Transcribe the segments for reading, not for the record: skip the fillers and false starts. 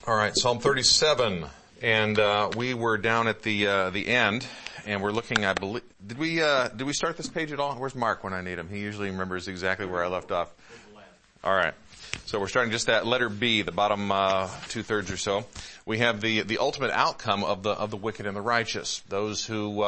All right, Psalm 37, and we were down at the end, and we're looking. I believe did we start this page at all? Where's Mark when I need him? He usually remembers exactly where I left off. All right, so we're starting just that letter B, the bottom 2/3 or so. We have the ultimate outcome of the wicked and the righteous, those who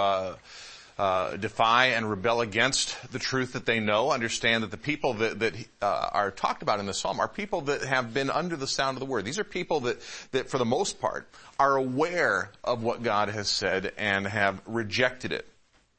defy and rebel against the truth that they know. Understand that the people that are talked about in the psalm are people that have been under the sound of the word. These are people that for the most part are aware of what God has said and have rejected it.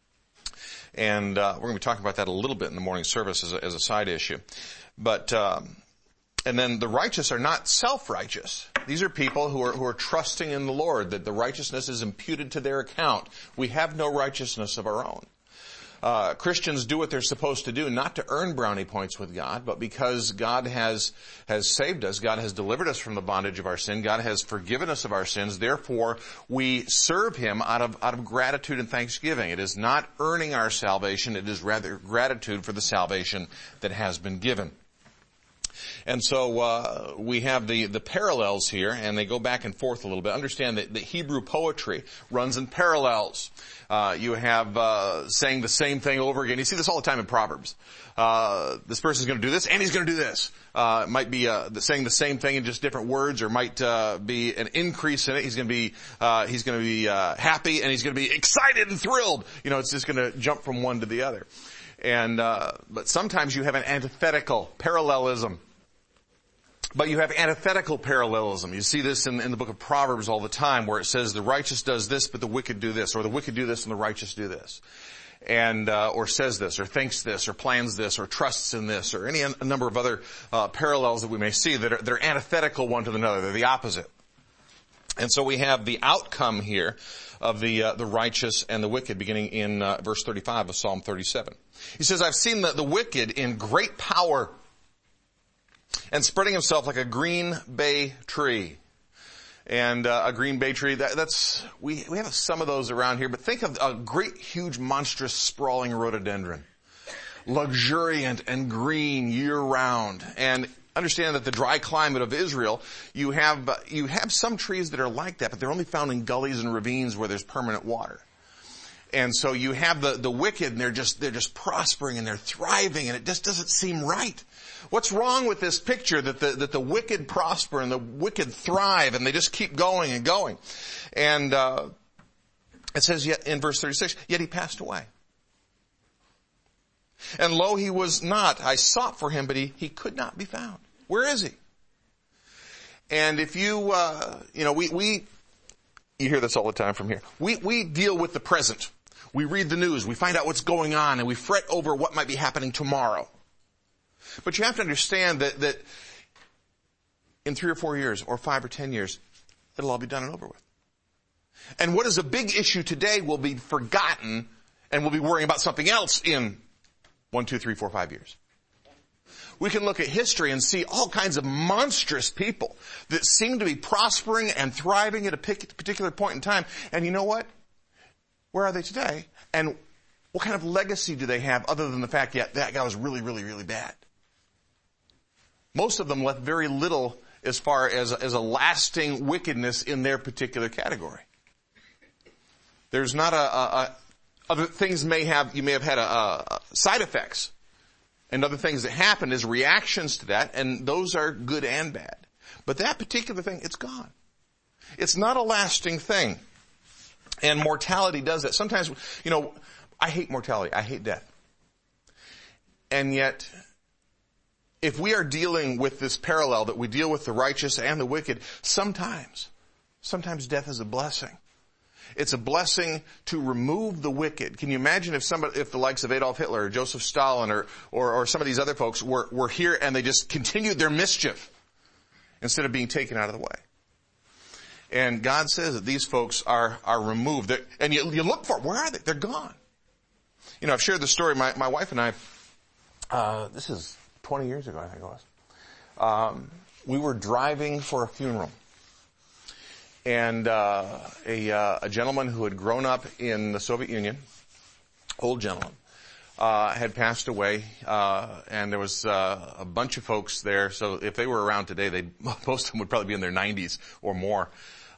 And we're going to be talking about that a little bit in the morning service as a side issue. But and then the righteous are not self-righteous. These are people who are trusting in the Lord, that the righteousness is imputed to their account. We have no righteousness of our own. Christians do what they're supposed to do, not to earn brownie points with God, but because God has saved us, God has delivered us from the bondage of our sin, God has forgiven us of our sins, therefore we serve Him out of gratitude and thanksgiving. It is not earning our salvation, it is rather gratitude for the salvation that has been given. And so we have the parallels here, and they go back and forth a little bit. Understand that the Hebrew poetry runs in parallels. You have saying the same thing over again. You see this all the time in Proverbs. This person's going to do this, and he's going to do this. It might be saying the same thing in just different words, or might be an increase in it. He's going to be happy, and he's going to be excited and thrilled. You know, it's just going to jump from one to the other. And but sometimes you have an antithetical parallelism. But you have antithetical parallelism. You see this in the book of Proverbs all the time, where it says the righteous does this, but the wicked do this, or the wicked do this and the righteous do this. And, or says this, or thinks this, or plans this, or trusts in this, or a number of other, parallels that we may see that are antithetical one to another. They're the opposite. And so we have the outcome here of the righteous and the wicked, beginning in, verse 35 of Psalm 37. He says, I've seen the wicked in great power, and spreading himself like a green bay tree. And a green bay tree, that's we have some of those around here, but think of a great, huge, monstrous, sprawling rhododendron. Luxuriant and green year-round. And understand that the dry climate of Israel, you have some trees that are like that, but they're only found in gullies and ravines where there's permanent water. And so you have the wicked, and they're just prospering and they're thriving, and it just doesn't seem right. What's wrong with this picture that the wicked prosper and the wicked thrive and they just keep going and going? And it says yet in verse 36, yet he passed away. And lo, he was not. I sought for him, but he could not be found. Where is he? And if you hear this all the time from here. We deal with the present. We read the news. We find out what's going on, and we fret over what might be happening tomorrow. But you have to understand that in 3 or 4 years, or 5 or 10 years, it'll all be done and over with. And what is a big issue today will be forgotten, and we'll be worrying about something else in 1, 2, 3, 4, 5 years. We can look at history and see all kinds of monstrous people that seem to be prospering and thriving at a particular point in time. And you know what? Where are they today? And what kind of legacy do they have other than the fact that guy was really, really, really bad? Most of them left very little as far as a lasting wickedness in their particular category. There's not other things you may have had side effects. And other things that happen as reactions to that, and those are good and bad. But that particular thing, it's gone. It's not a lasting thing. And mortality does that. Sometimes, I hate mortality. I hate death. And yet, if we are dealing with this parallel that we deal with the righteous and the wicked, sometimes death is a blessing. It's a blessing to remove the wicked. Can you imagine if the likes of Adolf Hitler or Joseph Stalin or some of these other folks were here and they just continued their mischief instead of being taken out of the way? And God says that these folks are removed. And you look for them. Where are they? They're gone. I've shared the story. My wife and I, this is 20 years ago, I think it was. We were driving for a funeral. And a gentleman who had grown up in the Soviet Union, old gentleman, had passed away, and there was a bunch of folks there. So if they were around today, most of them would probably be in their 90s or more.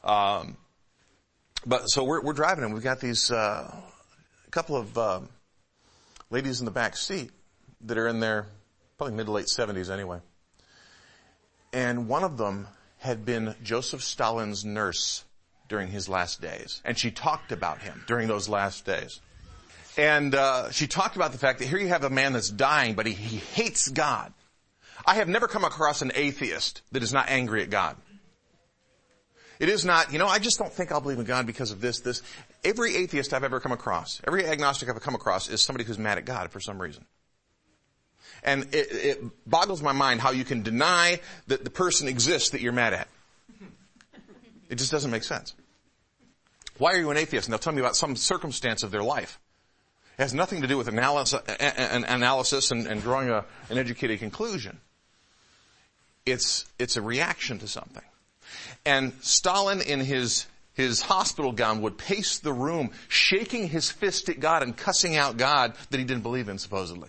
But so we're driving, and we've got these couple of ladies in the back seat that are in their probably mid to late 70s anyway. And one of them had been Joseph Stalin's nurse during his last days. And she talked about him during those last days. And she talked about the fact that here you have a man that's dying, but he hates God. I have never come across an atheist that is not angry at God. It is not, I just don't think I'll believe in God because of this. Every atheist I've ever come across, every agnostic I've come across is somebody who's mad at God for some reason. And it boggles my mind how you can deny that the person exists that you're mad at. It just doesn't make sense. Why are you an atheist? And they'll tell me about some circumstance of their life. It has nothing to do with analysis and drawing an educated conclusion. It's a reaction to something. And Stalin in his hospital gown would pace the room, shaking his fist at God and cussing out God that he didn't believe in, supposedly.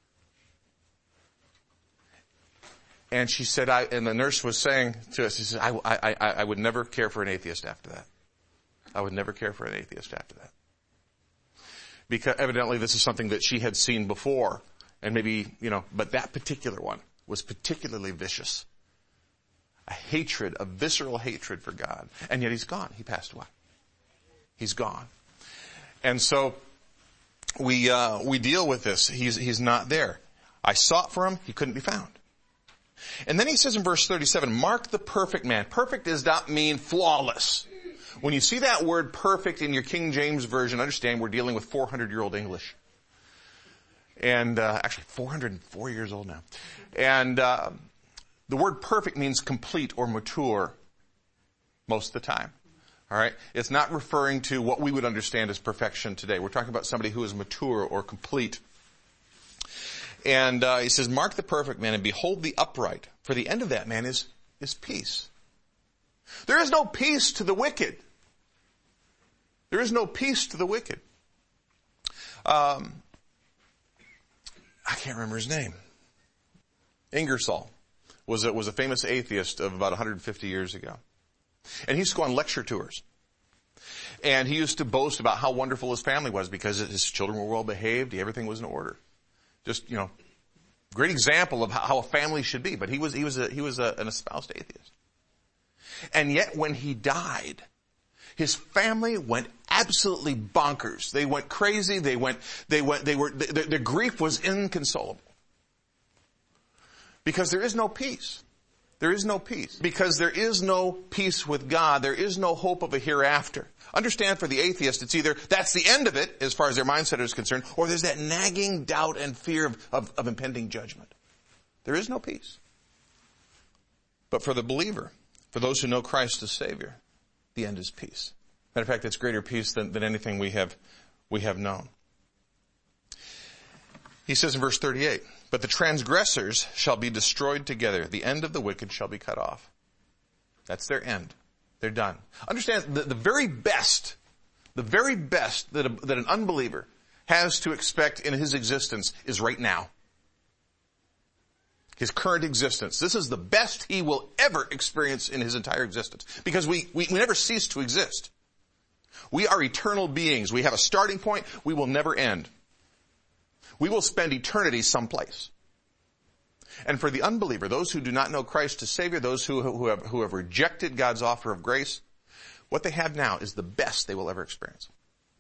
And she said, and the nurse was saying to us, she said, I would never care for an atheist after that. I would never care for an atheist after that. Because evidently this is something that she had seen before. And maybe, but that particular one was particularly vicious. A visceral hatred for God. And yet he's gone. He passed away. He's gone. And so we deal with this. He's not there. I sought for him. He couldn't be found. And then he says in verse 37, mark the perfect man. Perfect does not mean flawless. When you see that word perfect in your King James Version, understand we're dealing with 400-year-old English. And actually 404 years old now. And the word perfect means complete or mature most of the time. All right? It's not referring to what we would understand as perfection today. We're talking about somebody who is mature or complete. And he says, mark the perfect man and behold the upright, for the end of that man is peace. There is no peace to the wicked. There is no peace to the wicked. I can't remember his name. Ingersoll was a famous atheist of about 150 years ago. And he used to go on lecture tours. And he used to boast about how wonderful his family was because his children were well behaved, everything was in order. Just, great example of how a family should be. But he was an espoused atheist. And yet when he died, his family went absolutely bonkers. They went crazy. Their grief was inconsolable. Because there is no peace. There is no peace. Because there is no peace with God. There is no hope of a hereafter. Understand, for the atheist, it's either that's the end of it as far as their mindset is concerned, or there's that nagging doubt and fear of impending judgment. There is no peace. But for the believer, for those who know Christ as Savior, the end is peace. Matter of fact, it's greater peace than anything we have known. He says in verse 38, but the transgressors shall be destroyed together. The end of the wicked shall be cut off. That's their end. They're done. Understand, the very best that an unbeliever has to expect in his existence is right now. His current existence. This is the best he will ever experience in his entire existence. Because we never cease to exist. We are eternal beings. We have a starting point. We will never end. We will spend eternity someplace. And for the unbeliever, those who do not know Christ as Savior, those who have rejected God's offer of grace, what they have now is the best they will ever experience.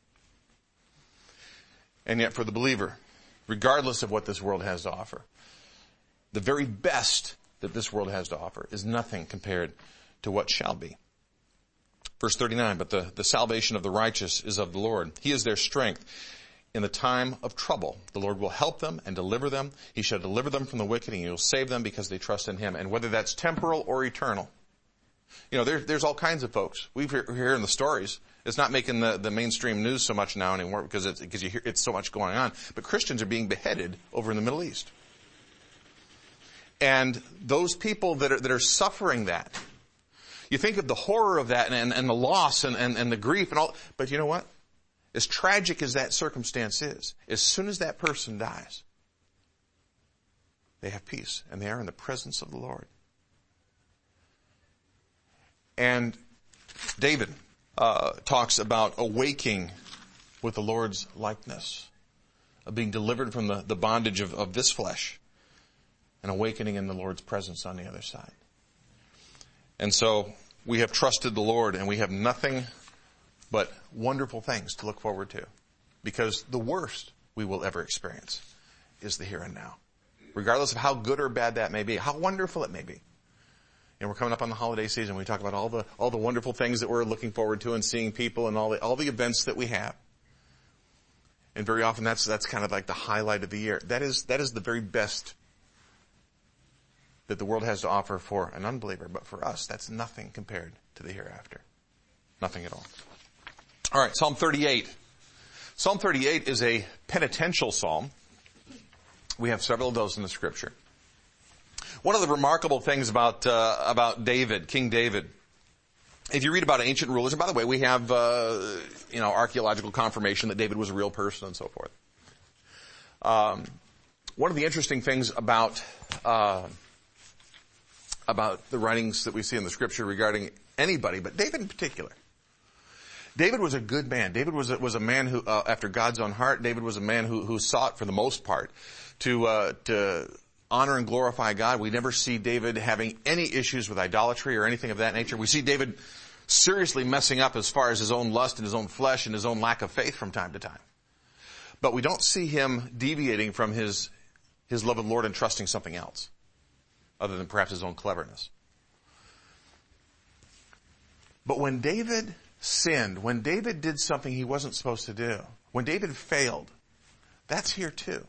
And yet for the believer, regardless of what this world has to offer, the very best that this world has to offer is nothing compared to what shall be. Verse 39, but the salvation of the righteous is of the Lord. He is their strength. In the time of trouble, the Lord will help them and deliver them. He shall deliver them from the wicked, and he will save them because they trust in him. And whether that's temporal or eternal. There's all kinds of folks. We hear in the stories. It's not making the mainstream news so much now anymore because you hear it's so much going on. But Christians are being beheaded over in the Middle East. And those people that are suffering that, you think of the horror of that and the loss and the grief and all. But you know what? as tragic as that circumstance is, as soon as that person dies, they have peace, and they are in the presence of the Lord. And David talks about awaking with the Lord's likeness, of being delivered from the bondage of this flesh, and awakening in the Lord's presence on the other side. And so we have trusted the Lord, and we have nothing but wonderful things to look forward to, because the worst we will ever experience is the here and now, regardless of how good or bad that may be, how wonderful it may be. And we're coming up on the holiday season. We talk about all the wonderful things that we're looking forward to, and seeing people, and all the events that we have. And very often that's kind of like the highlight of the year. That is the very best that the world has to offer for an unbeliever. But for us, that's nothing compared to the hereafter. Nothing at all. All right, Psalm 38. Psalm 38 is a penitential psalm. We have several of those in the Scripture. One of the remarkable things about David, King David, if you read about ancient rulers, and by the way, we have archaeological confirmation that David was a real person and so forth. One of the interesting things about the writings that we see in the Scripture regarding anybody, but David in particular, David was a good man. David was a man who, after God's own heart. David was a man who sought, for the most part, to honor and glorify God. We never see David having any issues with idolatry or anything of that nature. We see David seriously messing up as far as his own lust and his own flesh and his own lack of faith from time to time. But we don't see him deviating from his love of the Lord and trusting something else, other than perhaps his own cleverness. But when David sinned, when David did something he wasn't supposed to do, when David failed, that's here too.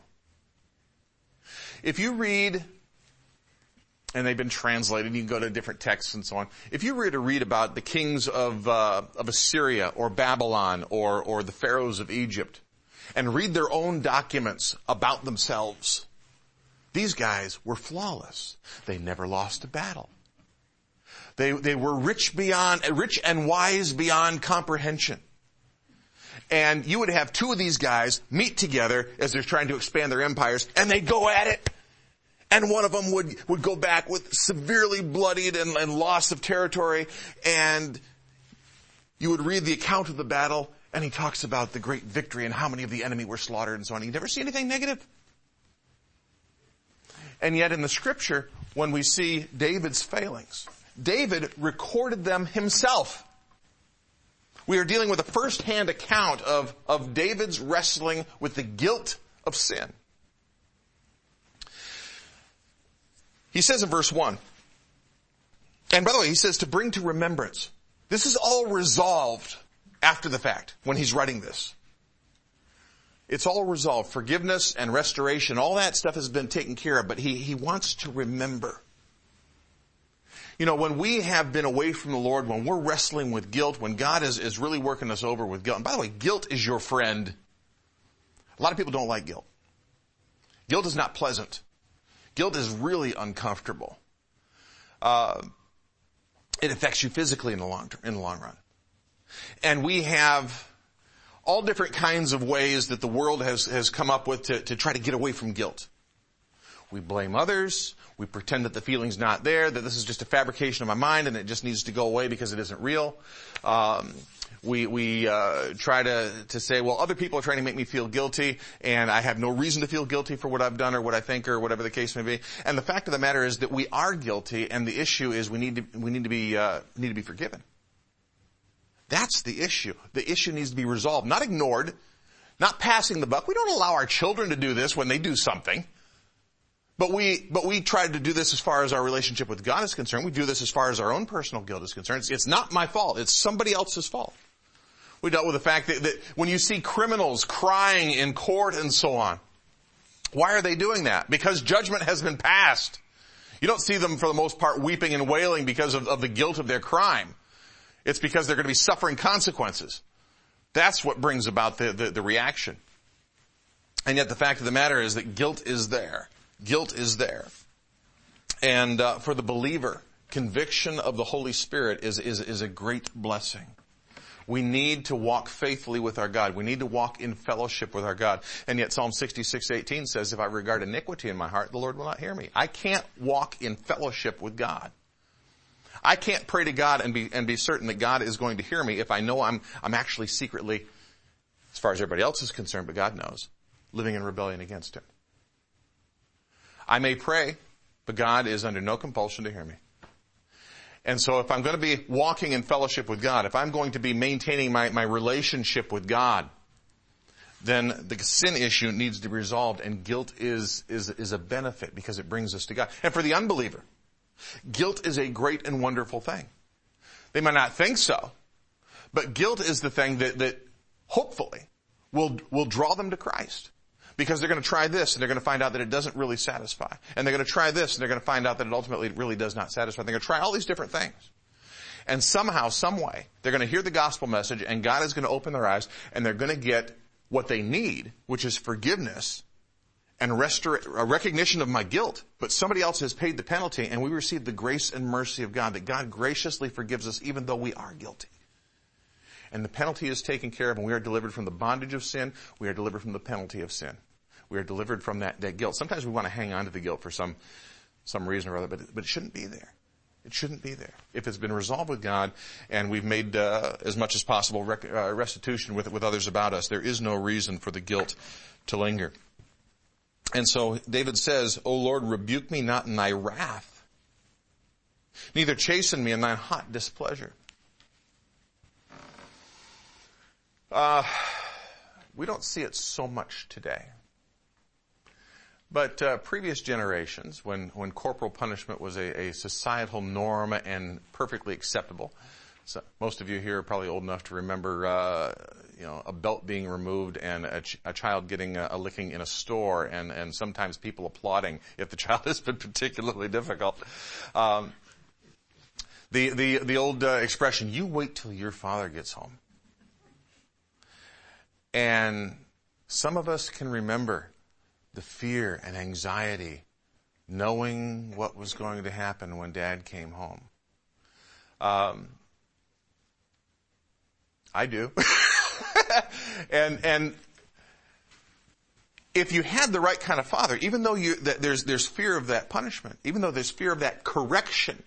If you read, and they've been translated, you can go to different texts and so on. If you were to read about the kings of Assyria or Babylon or the pharaohs of Egypt, and read their own documents about themselves, these guys were flawless. They never lost a battle. They were rich and wise beyond comprehension. And you would have two of these guys meet together as they're trying to expand their empires, and they'd go at it. And one of them would go back with severely bloodied and loss of territory. And you would read the account of the battle, and he talks about the great victory and how many of the enemy were slaughtered and so on. You never see anything negative. And yet in the Scripture, when we see David's failings, David recorded them himself. We are dealing with a first-hand account of David's wrestling with the guilt of sin. He says in verse 1, and by the way, he says to bring to remembrance. This is all resolved after the fact when he's writing this. It's all resolved. Forgiveness and restoration, all that stuff has been taken care of, but he wants to remember. You know, when we have been away from the Lord, when we're wrestling with guilt, when God is really working us over with guilt, and by the way, guilt is your friend. A lot of people don't like guilt. Guilt is not pleasant. Guilt is really uncomfortable. It affects you physically in the long run. And we have all different kinds of ways that the world has come up with to try to get away from guilt. We blame others. We pretend that the feeling's not there, that this is just a fabrication of my mind and it just needs to go away because it isn't real. We try to say, well, other people are trying to make me feel guilty, and I have no reason to feel guilty for what I've done or what I think or whatever the case may be. And the fact of the matter is that we are guilty, and the issue is we need to be forgiven. That's the issue. The issue needs to be resolved, not ignored, not passing the buck. We don't allow our children to do this when they do something. But we try to do this as far as our relationship with God is concerned. We do this as far as our own personal guilt is concerned. It's not my fault. It's somebody else's fault. We dealt with the fact that when you see criminals crying in court and so on, why are they doing that? Because judgment has been passed. You don't see them for the most part weeping and wailing because of the guilt of their crime. It's because they're going to be suffering consequences. That's what brings about the reaction. And yet the fact of the matter is that guilt is there. Guilt is there. And for the believer, conviction of the Holy Spirit is a great blessing. We need to walk faithfully with our God. We need to walk in fellowship with our God. And yet Psalm 66:18 says, if I regard iniquity in my heart, the Lord will not hear me. I can't walk in fellowship with God. I can't pray to God and be certain that God is going to hear me if I know I'm actually secretly, as far as everybody else is concerned, but God knows, living in rebellion against Him. I may pray, but God is under no compulsion to hear me. And so if I'm going to be walking in fellowship with God, if I'm going to be maintaining my relationship with God, then the sin issue needs to be resolved, and guilt is a benefit because it brings us to God. And for the unbeliever, guilt is a great and wonderful thing. They might not think so, but guilt is the thing that hopefully will draw them to Christ. Because they're going to try this and they're going to find out that it doesn't really satisfy. And they're going to try this and they're going to find out that it ultimately really does not satisfy. They're going to try all these different things. And somehow, some way, they're going to hear the gospel message and God is going to open their eyes and they're going to get what they need, which is forgiveness and a recognition of my guilt. But somebody else has paid the penalty and we receive the grace and mercy of God, that God graciously forgives us even though we are guilty. And the penalty is taken care of and we are delivered from the bondage of sin. We are delivered from the penalty of sin. We are delivered from that guilt. Sometimes we want to hang on to the guilt for some reason or other, but it shouldn't be there. It shouldn't be there. If it's been resolved with God and we've made as much as possible restitution with others about us, there is no reason for the guilt to linger. And so David says, O Lord, rebuke me not in thy wrath, neither chasten me in thine hot displeasure. We don't see it so much today. But previous generations, when corporal punishment was a societal norm and perfectly acceptable, so most of you here are probably old enough to remember, a belt being removed and a child getting a licking in a store, and sometimes people applauding if the child has been particularly difficult. The old expression, "You wait till your father gets home," and some of us can remember the fear and anxiety, knowing what was going to happen when Dad came home. I do. and if you had the right kind of father, even though there's fear of that punishment, even though there's fear of that correction,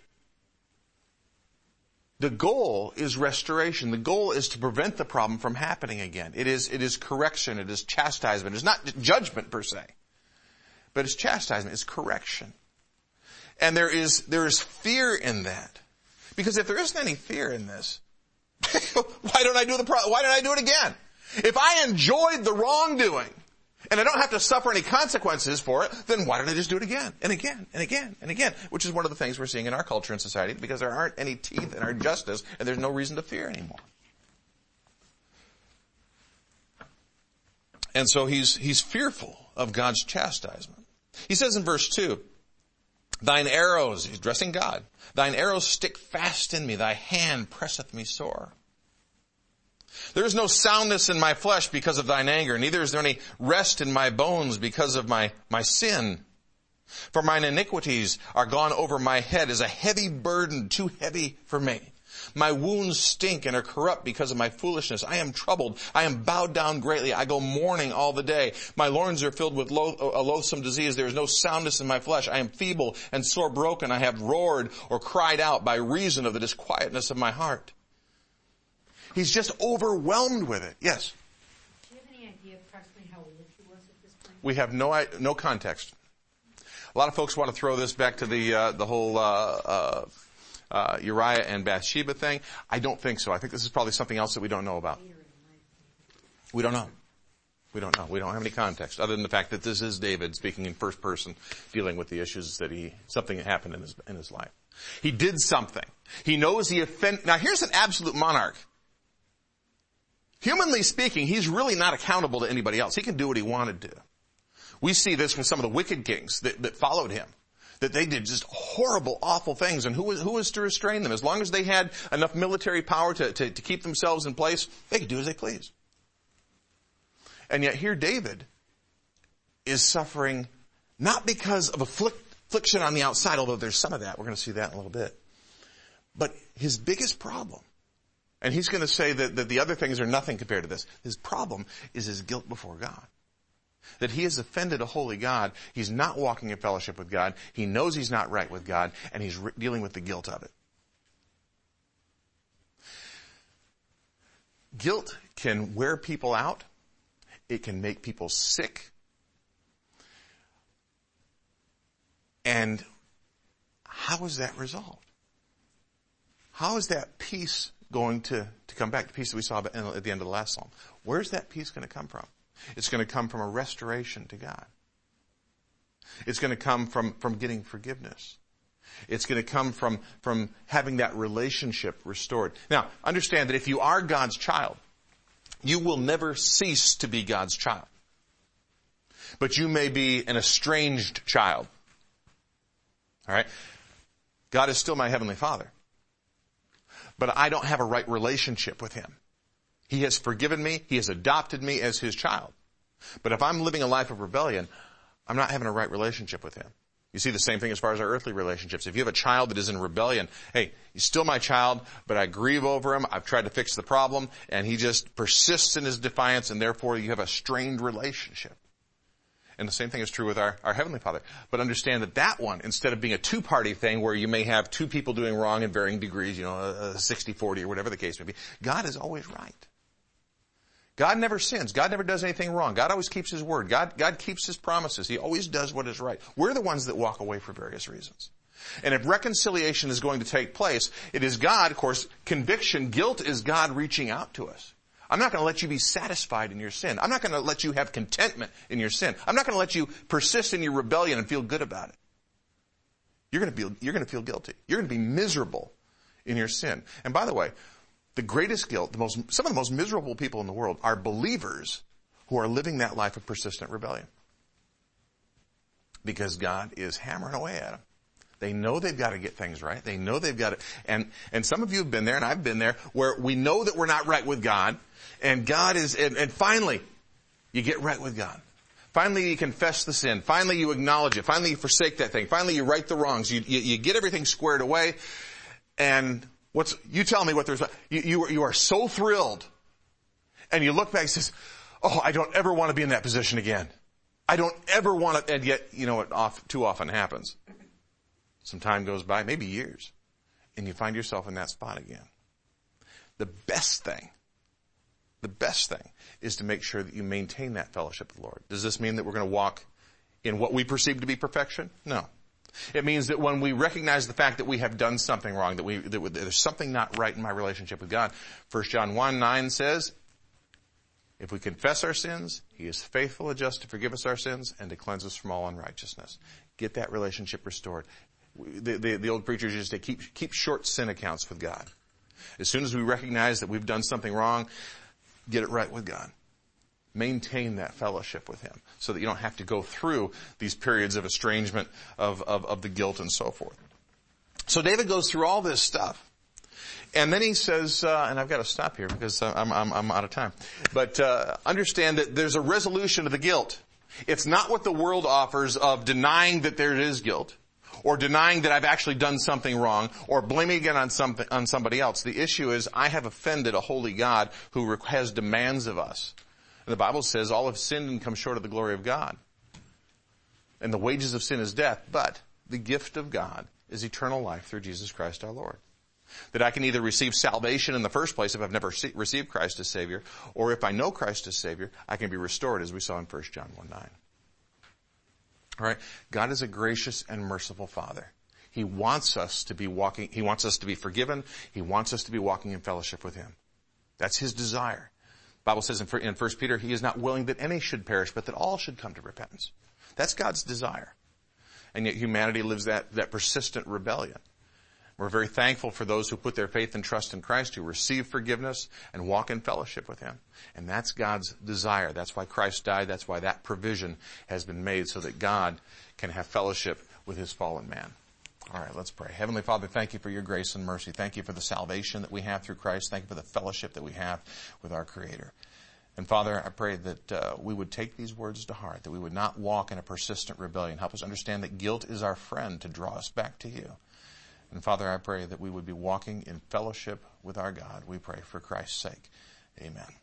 the goal is restoration. The goal is to prevent the problem from happening again. It is correction. It is chastisement. It's not judgment per se, but it's chastisement. It's correction. And there is fear in that. Because if there isn't any fear in this, why don't I do it again? If I enjoyed the wrongdoing and I don't have to suffer any consequences for it, then why don't I just do it again and again and again and again? Which is one of the things we're seeing in our culture and society, because there aren't any teeth in our justice and there's no reason to fear anymore. And so he's fearful of God's chastisement. He says in verse 2, thine arrows, he's addressing God, thine arrows stick fast in me, thy hand presseth me sore. There is no soundness in my flesh because of thine anger, neither is there any rest in my bones because of my sin. For mine iniquities are gone over my head as a heavy burden, too heavy for me. My wounds stink and are corrupt because of my foolishness. I am troubled. I am bowed down greatly. I go mourning all the day. My loins are filled with a loathsome disease. There is no soundness in my flesh. I am feeble and sore broken. I have roared or cried out by reason of the disquietness of my heart. He's just overwhelmed with it. Yes? Do you have any idea approximately how old he was at this point? We have no context. A lot of folks want to throw this back to the whole Uriah and Bathsheba thing. I don't think so. I think this is probably something else that we don't know about. We don't know. We don't know. We don't have any context other than the fact that this is David speaking in first person, dealing with the issues that something that happened in his life. He did something. He knows he offended. Now here's an absolute monarch. Humanly speaking, he's really not accountable to anybody else. He can do what he wanted to. We see this with some of the wicked kings that followed him, that they did just horrible, awful things. And who was to restrain them? As long as they had enough military power to keep themselves in place, they could do as they please. And yet here David is suffering not because of affliction on the outside, although there's some of that. We're going to see that in a little bit. But his biggest problem, And he's going to say that the other things are nothing compared to this. His problem is his guilt before God. That he has offended a holy God. He's not walking in fellowship with God. He knows he's not right with God, and he's dealing with the guilt of it. Guilt can wear people out. It can make people sick. And how is that resolved? How is that peace going to come back? The peace that we saw at the end of the last psalm. Where's that peace going to come from? It's going to come from a restoration to God. It's going to come from getting forgiveness. It's going to come from having that relationship restored. Now, understand that if you are God's child, you will never cease to be God's child. But you may be an estranged child. All right? God is still my heavenly Father. But I don't have a right relationship with him. He has forgiven me. He has adopted me as his child. But if I'm living a life of rebellion, I'm not having a right relationship with him. You see the same thing as far as our earthly relationships. If you have a child that is in rebellion, hey, he's still my child, but I grieve over him. I've tried to fix the problem, and he just persists in his defiance, and therefore you have a strained relationship. And the same thing is true with our Heavenly Father. But understand that one, instead of being a two-party thing where you may have two people doing wrong in varying degrees, a 60-40 or whatever the case may be, God is always right. God never sins. God never does anything wrong. God always keeps his word. God keeps his promises. He always does what is right. We're the ones that walk away for various reasons. And if reconciliation is going to take place, it is God, of course, conviction, guilt is God reaching out to us. I'm not going to let you be satisfied in your sin. I'm not going to let you have contentment in your sin. I'm not going to let you persist in your rebellion and feel good about it. You're going to feel guilty. You're going to be miserable in your sin. And by the way, the greatest guilt, some of the most miserable people in the world are believers who are living that life of persistent rebellion. Because God is hammering away at them. They know they've got to get things right. They know they've got to, and some of you have been there, and I've been there, where we know that we're not right with God, and God is, and finally, you get right with God. Finally, you confess the sin. Finally, you acknowledge it. Finally, you forsake that thing. Finally, you right the wrongs. You get everything squared away, and you tell me what there's, you are so thrilled, and you look back and says, oh, I don't ever want to be in that position again. I don't ever want to, and yet, it too often happens. Some time goes by, maybe years, and you find yourself in that spot again. The best thing is to make sure that you maintain that fellowship with the Lord. Does this mean that we're going to walk in what we perceive to be perfection? No. It means that when we recognize the fact that we have done something wrong, that there's something not right in my relationship with God, 1 John 1:9 says, if we confess our sins, he is faithful and just to forgive us our sins and to cleanse us from all unrighteousness. Get that relationship restored. The old preachers used to keep short sin accounts with God. As soon as we recognize that we've done something wrong, get it right with God. Maintain that fellowship with him so that you don't have to go through these periods of estrangement of the guilt and so forth. So David goes through all this stuff. And then he says, and I've got to stop here because I'm out of time. But understand that there's a resolution of the guilt. It's not what the world offers of denying that there is guilt, or denying that I've actually done something wrong, or blaming it on somebody else. The issue is I have offended a holy God who has demands of us. And the Bible says all have sinned and come short of the glory of God. And the wages of sin is death, but the gift of God is eternal life through Jesus Christ our Lord. That I can either receive salvation in the first place if I've never received Christ as Savior, or if I know Christ as Savior, I can be restored, as we saw in 1 John 1:9. All right. God is a gracious and merciful Father. He wants us to be forgiven. He wants us to be walking in fellowship with him. That's his desire. The Bible says in 1 Peter, he is not willing that any should perish, but that all should come to repentance. That's God's desire. And yet humanity lives that persistent rebellion. We're very thankful for those who put their faith and trust in Christ, who receive forgiveness and walk in fellowship with him. And that's God's desire. That's why Christ died. That's why that provision has been made so that God can have fellowship with his fallen man. All right, let's pray. Heavenly Father, thank you for your grace and mercy. Thank you for the salvation that we have through Christ. Thank you for the fellowship that we have with our Creator. And Father, I pray that we would take these words to heart, that we would not walk in a persistent rebellion. Help us understand that guilt is our friend to draw us back to you. And Father, I pray that we would be walking in fellowship with our God. We pray for Christ's sake. Amen.